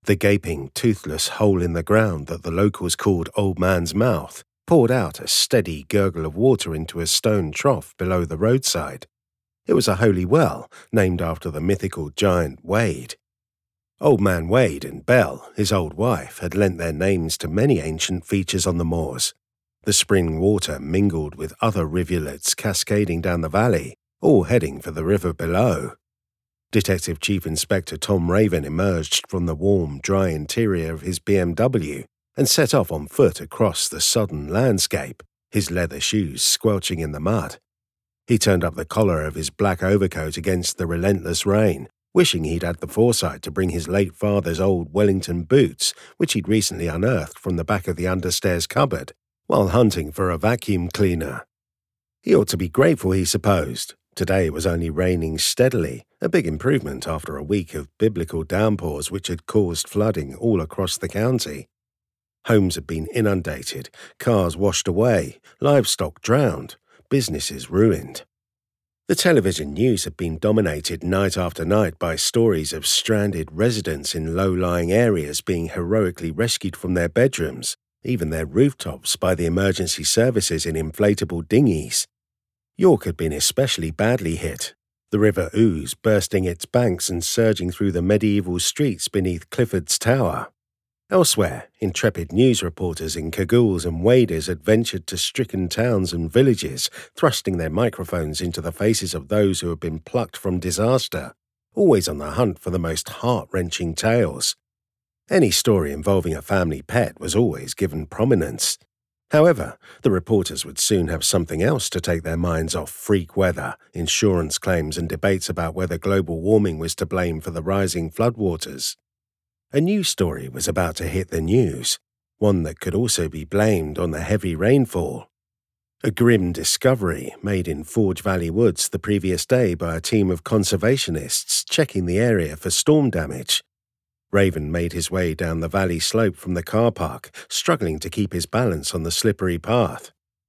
The gaping, toothless hole in the ground that the locals called Old Man's Mouth poured out a steady gurgle of water into a stone trough below the roadside. It was a holy well, named after the mythical giant Wade. Old Man Wade and Belle, his old wife, had lent their names to many ancient features on the moors. The spring water mingled with other rivulets cascading down the valley, all heading for the river below. Detective Chief Inspector Tom Raven emerged from the warm, dry interior of his BMW and set off on foot across the sodden landscape, his leather shoes squelching in the mud. He turned up the collar of his black overcoat against the relentless rain, wishing he'd had the foresight to bring his late father's old Wellington boots, which he'd recently unearthed from the back of the understairs cupboard, while hunting for a vacuum cleaner. He ought to be grateful, he supposed. Today it was only raining steadily, a big improvement after a week of biblical downpours which had caused flooding all across the county. Homes had been inundated, cars washed away, livestock drowned, businesses ruined. The television news had been dominated night after night by stories of stranded residents in low-lying areas being heroically rescued from their bedrooms, even their rooftops, by the emergency services in inflatable dinghies. York had been especially badly hit, the River Ouse bursting its banks and surging through the medieval streets beneath Clifford's Tower. Elsewhere, intrepid news reporters in cagoules and waders had ventured to stricken towns and villages, thrusting their microphones into the faces of those who had been plucked from disaster, always on the hunt for the most heart-wrenching tales. Any story involving a family pet was always given prominence. However, the reporters would soon have something else to take their minds off freak weather, insurance claims and debates about whether global warming was to blame for the rising floodwaters. A new story was about to hit the news, one that could also be blamed on the heavy rainfall. A grim discovery made in Forge Valley Woods the previous day by a team of conservationists checking the area for storm damage. Raven made his way down the valley slope from the car park, struggling to keep his balance on the slippery path.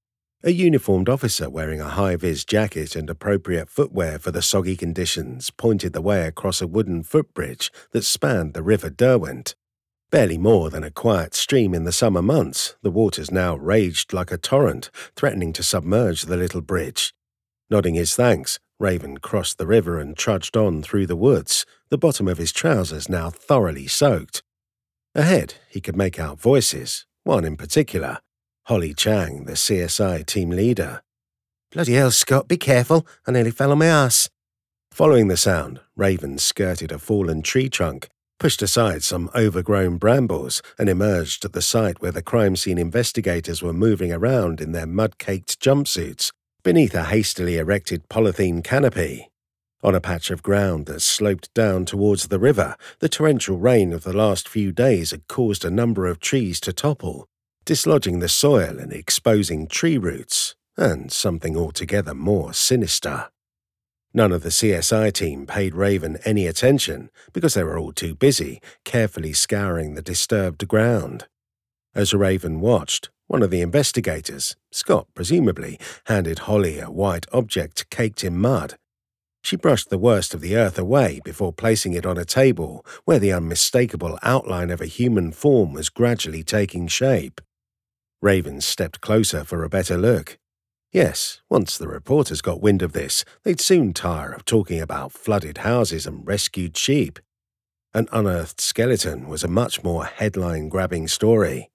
A uniformed officer wearing a high-vis jacket and appropriate footwear for the soggy conditions pointed the way across a wooden footbridge that spanned the River Derwent. Barely more than a quiet stream in the summer months, the waters now raged like a torrent, threatening to submerge the little bridge. Nodding his thanks, Raven crossed the river and trudged on through the woods, the bottom of his trousers now thoroughly soaked. Ahead, he could make out voices, one in particular, Holly Chang, the CSI team leader. "Bloody hell, Scott, be careful, I nearly fell on my ass." Following the sound, Raven skirted a fallen tree trunk, pushed aside some overgrown brambles, and emerged at the site where the crime scene investigators were moving around in their mud-caked jumpsuits, beneath a hastily erected polythene canopy. On a patch of ground that sloped down towards the river, the torrential rain of the last few days had caused a number of trees to topple, dislodging the soil and exposing tree roots, and something altogether more sinister. None of the CSI team paid Raven any attention because they were all too busy, carefully scouring the disturbed ground. As Raven watched, one of the investigators, Scott presumably, handed Holly a white object caked in mud. She brushed the worst of the earth away before placing it on a table where the unmistakable outline of a human form was gradually taking shape. Raven stepped closer for a better look. Yes, once the reporters got wind of this, they'd soon tire of talking about flooded houses and rescued sheep. An unearthed skeleton was a much more headline-grabbing story.